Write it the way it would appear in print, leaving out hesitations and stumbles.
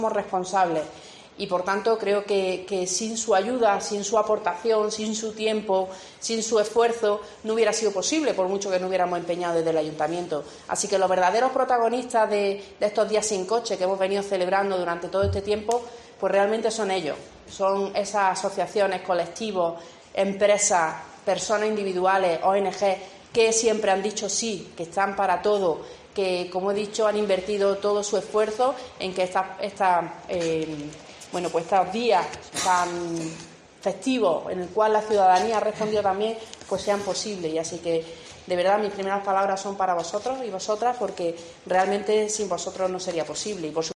somos responsables y, por tanto, creo que sin su ayuda, sin su aportación, sin su tiempo, sin su esfuerzo, no hubiera sido posible, por mucho que nos hubiéramos empeñado desde el Ayuntamiento. Así que los verdaderos protagonistas de estos días sin coche que hemos venido celebrando durante todo este tiempo, pues realmente son ellos, son esas asociaciones, colectivos, empresas, personas individuales, ONG, que siempre han dicho sí, que están para todo, que, como he dicho, han invertido todo su esfuerzo en que estos días tan festivos, en el cual la ciudadanía ha respondido también, pues sean posibles. Y así que, de verdad, mis primeras palabras son para vosotros y vosotras, porque realmente sin vosotros no sería posible. Y por